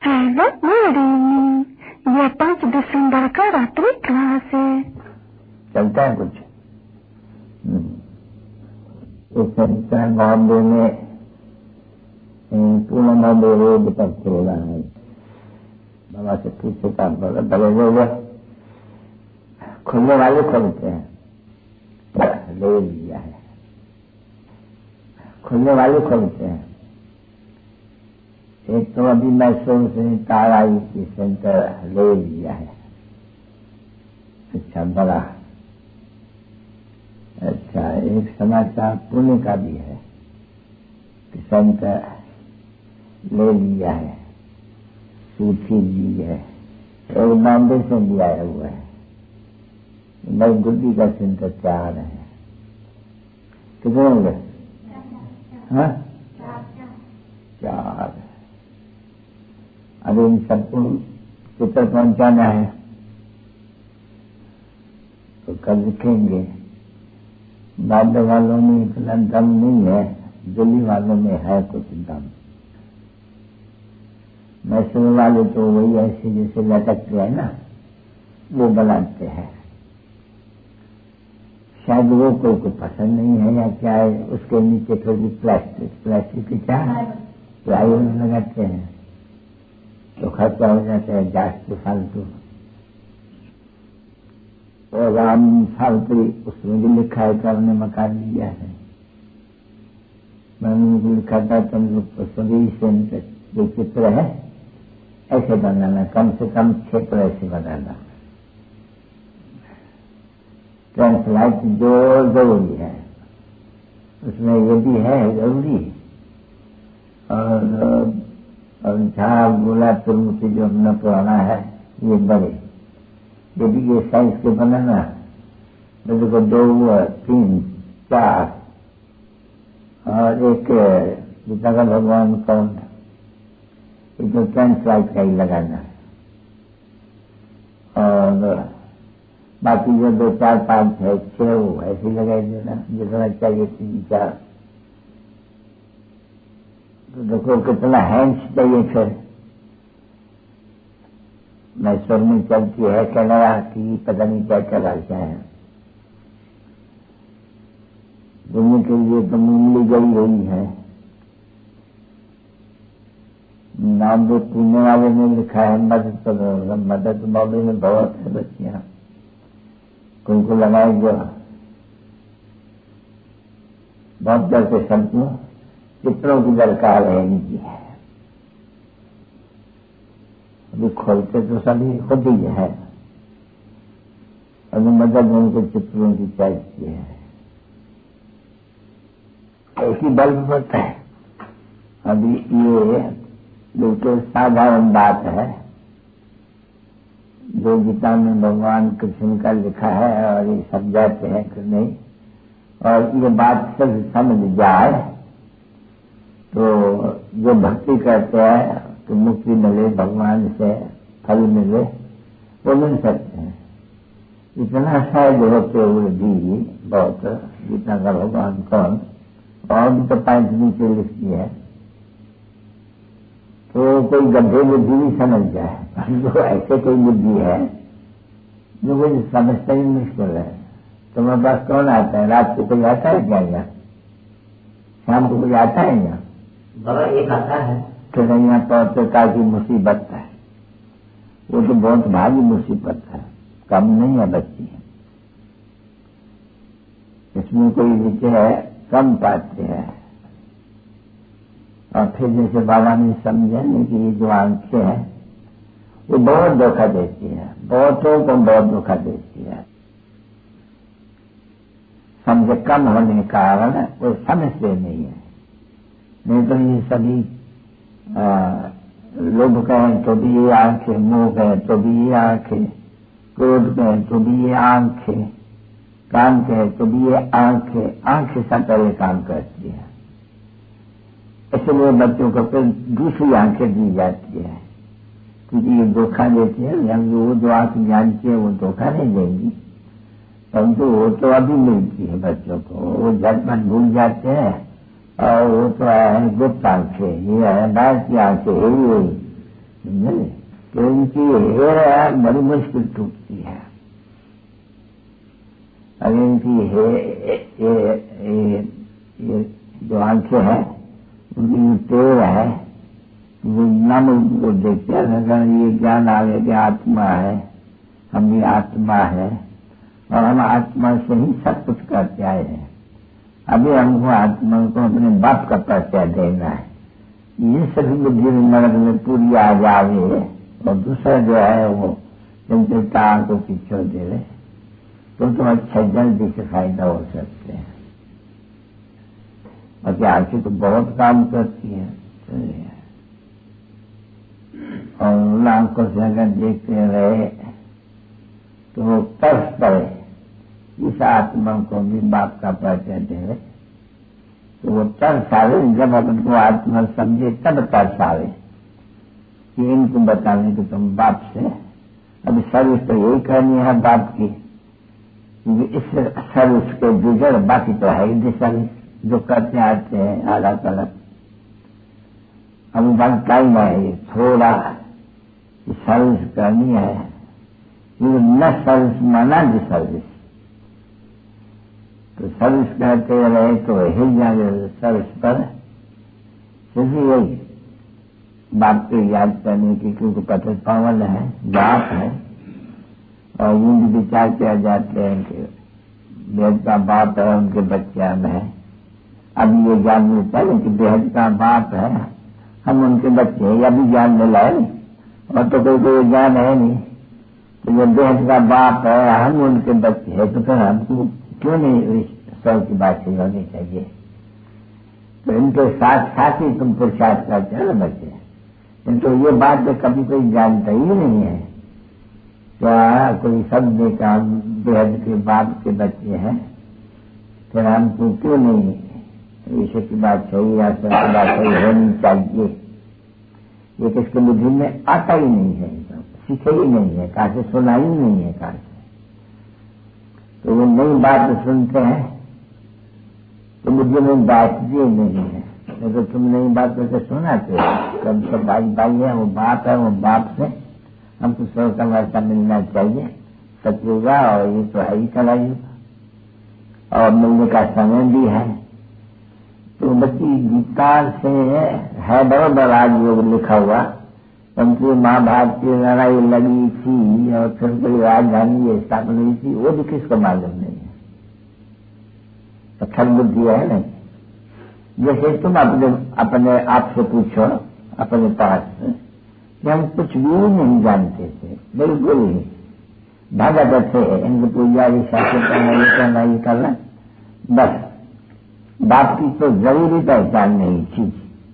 Hello morning. ये 5 दिसंबर का रात्रि क्लास है। चलता है कुछ बॉम्बे में पूर्ण बॉम्बे रोड पर चल रहा है। बाबा से पूछे काम कर बड़े लोग खुलने वाले खोलते हैं, ले लिया है। खुलने वाले खोलते हैं। एक तो अभी मैसूर से ताराई की सेंटर ले लिया है। अच्छा बड़ा अच्छा। एक समाचार पुणे का भी है कि सेंटर ले लिया है, सूची ली है। एक बॉम्बे से भी आया हुआ है। नई गुड्डी का सेंटर 4 है। कितने होंगे? हाँ 4। अभी इन सबको चित्र पहुंचाना है तो कल लिखेंगे। बाबे वालों में इतना दम नहीं है, दिल्ली वालों में है कुछ दम। मैसूर वाले तो वही ऐसे जैसे लटकते हैं ना, वो बनाते हैं। शायद वो को पसंद नहीं है या क्या है। उसके नीचे थोड़ी प्लास्टिक की क्या प्लाईवुड लगाते हैं तो खर्चा हो जाता है जास्त फालतू। और राम फालतू उसमें भी लिखा है कि हमने मकान लिया है। मैंने भी लिखा था तुम लोग तो सभी से जो चित्र है ऐसे बनाना, कम से कम 6 पर ऐसे बनाना। ट्रांसलाइट जो जरूरी है उसमें ये भी है जरूरी। और झाड़ गोला तुरमुती जो अपना पुराना है ये बड़े, यदि ये साइज के बनाना मेरे को 2, 3, 4 और एक जितना का भगवान कौन एक तो ट्रांसलाइट का ही लगाना और बाकी जो 2, 4, 5, 6 वो ऐसे लगाई देना जितना चाहिए 3, 4। तो देखो कितना हैंड्स चाहिए। फिर मैसूर में चलती है कनाडा की पता नहीं क्या क्या भाषा है। दुनिया के लिए तो मूली गई हुई है। नाम जो पुणे वाले ने लिखा है मदद बॉम्बे में बहुत है बच्चियां, उनको लगाए जो बहुत डर से सबको चित्रों की दरकार है इनकी। अभी खोलते तो सभी खुद ही है, अभी मदद उनको चित्रों की चाहिए है। ऐसी बल्ब होता है। अभी ये बिल्कुल साधारण बात है जो गीता में भगवान कृष्ण का लिखा है और ये सब जाते हैं कि नहीं, और ये बात सब समझ जाए तो जो भक्ति करते हैं तो मुक्ति मिले, भगवान से फल मिले, वो मिल सकते हैं। इतना शायद होते हुए भी बहुत गीता का भगवान कौन और भी तो 5 नीचे लिखती है तो कोई गड्ढे बुद्धि भी समझ जाए। जो ऐसे कोई बुद्धि है जो कोई समझता ही मुश्किल है। तुम्हारे पास कौन आता है? रात को कोई आता है क्या? यहाँ शाम को कोई आता है? यहाँ बड़ा एक आता है तो यहाँ पत्रकार की मुसीबत है। वो तो बहुत भारी मुसीबत है, कम नहीं है बच्ची। इसमें कोई विजय कम पाते हैं। और फिर जैसे बाबा ने समझे नहीं कि ये जो आंखें हैं वो बहुत धोखा देती है, बहुतों को बहुत धोखा देती है। समझ कम होने के कारण वो समझते नहीं है। नहीं तो ये सभी लोभ कहें तो भी ये आंखें, मोह कहें तो भी ये आंखें, क्रोध कहें तो भी ये आंखें, काम कहें तो भी ये आंखें सब पहले काम करती है। इसलिए बच्चों को फिर दूसरी आंखें दी जाती है क्योंकि ये धोखा देती है। वो जो आंख जानती है वो धोखा नहीं देंगी, परंतु वो तो अभी मिलती है बच्चों को, वो झटपट भूल जाते हैं। और वो तो है गुप्त आंखें, ये है बाहर की आंखें, यही समझे? तो इनकी हेर बड़ी मुश्किल टूटती है। अगर इनकी ये जो आंखें हैं उनकी जो टेर है वो नाम को देखते हैं। अगर ये ज्ञान आ गया कि आत्मा है, हम भी आत्मा है और हम आत्मा से ही सब कुछ करते आए हैं। अभी हमको आत्मा को अपने बाप का परिचय देना है। ये सभी बुद्धि नरक में पूरी आ जावे और दूसरा जो है वो चंचलता को पीछे दे रहे तो अच्छा जल्दी से फायदा हो सकते हैं। और क्या आंखें तो बहुत काम करती है और उन आंखों से अगर देखते रहे तो वो तरस पड़े इस आत्मा को भी बाप का परिचय दे तो वो तरस आवे। जब अपन को आत्मा समझे तब तरस आवे कि इनको बताने कि तुम बाप से अभी सर्विस तो यही करनी है बाप की। इस सर्विस के बिगड़ बाकी तो है ही सर्विस जो करते आते हैं अलग अलग। अभी बात टाइम है ये थोड़ा सर्विस करनी है। ये न सर्विस माना जी सर्विस तो सर्विस करते रहे तो हिल जाए सर्विस पर। सिर्फ यही बाप को याद करने की क्योंकि पत्र पावन है बाप है और ये भी विचार किया जाते हैं कि बेहद का बाप है उनके बच्चे हम हैं। अब ये ज्ञान मिलता है कि बेहद का बाप है हम उनके बच्चे हैं। अभी ज्ञान मिला है और तो कोई ज्ञान है नहीं। तो ये बेहद का बाप है हम उनके बच्चे हैं तो फिर हमको क्यों नहीं सौ की बात सही होनी चाहिए। तो इनके साथ साथ ही तुम पुरुषार्थ करते हैं ना बच्चे। तो ये बात तो कभी कोई जानता ही नहीं है। क्या कोई शब्द का बेहद के बाप के बच्चे हैं फिर हमको क्यों नहीं ईश्वर की बात सही या ईश्वर की बात सही होनी चाहिए। ये किसके बुद्धि में आता ही नहीं है, सीखे ही नहीं है, कहाँ से सुना ही नहीं है कहाँ से। तो वो नई बात सुनते हैं तो बुद्धि में बैठती नहीं है। तो तुम नई बात करके सुनाते हो कब तो भाई है वो बाप से हमको सौ का वर्षा मिलना चाहिए सत्युगा और ये तो है ही कलयुग और मिलने का समय भी है। तो बच्ची गीता से है बड़ा राजयोग लिखा हुआ उनकी महाभारत की लड़ाई लगी थी और फिर कोई राजधानी ये स्थापना हुई थी वो भी किसको मालूम नहीं है। तो खल बुद्धि है नहीं। जैसे तुम अपने आप से पूछो अपने पास कि हम कुछ भी नहीं जानते थे बिल्कुल ही भागवत थे इनको पूजा शास्त्र करना ये करना बस बाप की तो जरूरी पहचान नहीं थी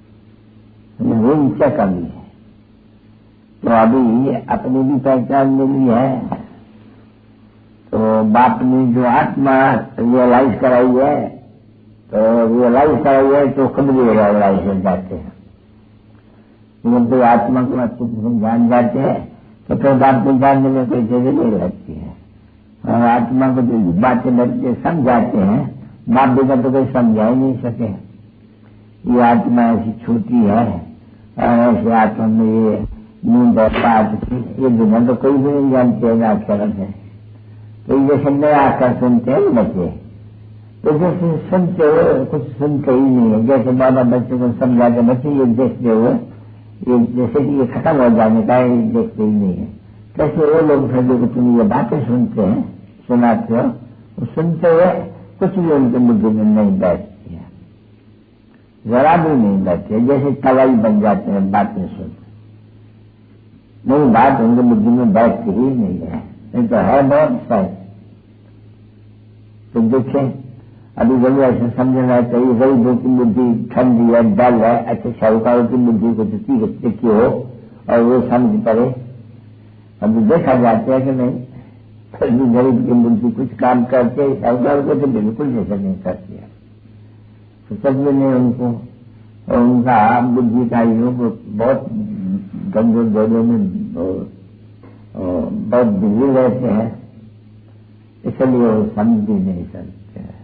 क्या कमी है। तो अभी अपनी भी पहचान मिली है तो बाप ने जो आत्मा रियलाइज कराई है तो रियलाइज कराई है तो खुद भी रियलाइज हो जाते हैं। जब तो आत्मा को अच्छे से जान जाते हैं तो फिर बाप को जानने में कोई जगह नहीं लगती है और आत्मा को जो बातें बच्चे समझाते हैं बाप बेटा तो कोई समझा ही नहीं सके। ये आत्मा ऐसी छोटी है और ऐसे आत्मा में ये नींद ये दुनिया तो कोई भी नहीं जानते है अक्षर है। तो जैसे नए आकर सुनते हैं बच्चे तो जैसे सुनते हुए कुछ सुनते ही नहीं है। जैसे बाबा बच्चे को समझाते बच्चे ये देखते हुए ये जैसे कि ये खत्म हो जाने का ये देखते ही नहीं है। कैसे वो लोग फिर जो तुम ये बातें सुनते हैं सुनाते हो वो सुनते हुए कुछ भी उनके बुद्धि में नहीं बैठती है जरा भी नहीं बैठती है। जैसे तवाई बन जाते हैं बातें सुन नहीं बात उनके बुद्धि में बैठती ही नहीं है। नहीं तो है बहुत सही। तो देखें अभी जब ऐसे समझना चाहिए गरीबों की बुद्धि ठंडी है डल है अच्छे शाहूकारों की बुद्धि को तिखी हो और वो समझ पड़े। अभी देखा जाता है कि नहीं फिर भी गरीब की बुद्धि कुछ काम करते शाहूकार को तो बिल्कुल जैसे नहीं करती है तो सब में नहीं उनको और उनका बुद्धि का योग बहुत गंभीर दौरे में बहुत बिजी रहते हैं इसलिए वो समझ भी नहीं सकते हैं।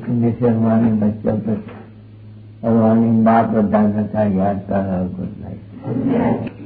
सुनने से हमारे बच्चों पर और हमारी बात और दादा का याद कर गुड नाइट।